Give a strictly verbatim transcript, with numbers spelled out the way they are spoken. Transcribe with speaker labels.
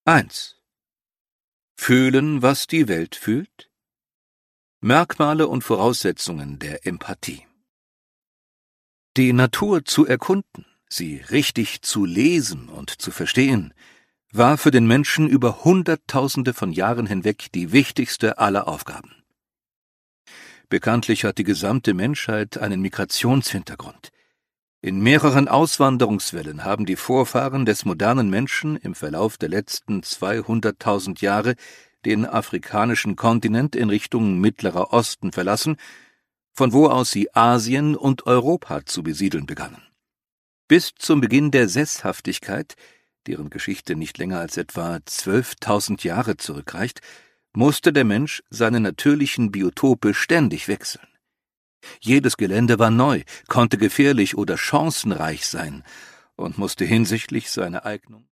Speaker 1: eins. Fühlen, was die Welt fühlt? Merkmale und Voraussetzungen der Empathie. Die Natur zu erkunden, sie richtig zu lesen und zu verstehen, war für den Menschen über Hunderttausende von Jahren hinweg die wichtigste aller Aufgaben. Bekanntlich hat die gesamte Menschheit einen Migrationshintergrund. In mehreren Auswanderungswellen haben die Vorfahren des modernen Menschen im Verlauf der letzten zweihunderttausend Jahre den afrikanischen Kontinent in Richtung Mittlerer Osten verlassen, von wo aus sie Asien und Europa zu besiedeln begannen. Bis zum Beginn der Sesshaftigkeit, deren Geschichte nicht länger als etwa zwölftausend Jahre zurückreicht, musste der Mensch seine natürlichen Biotope ständig wechseln. Jedes Gelände war neu, konnte gefährlich oder chancenreich sein und musste hinsichtlich seiner Eignung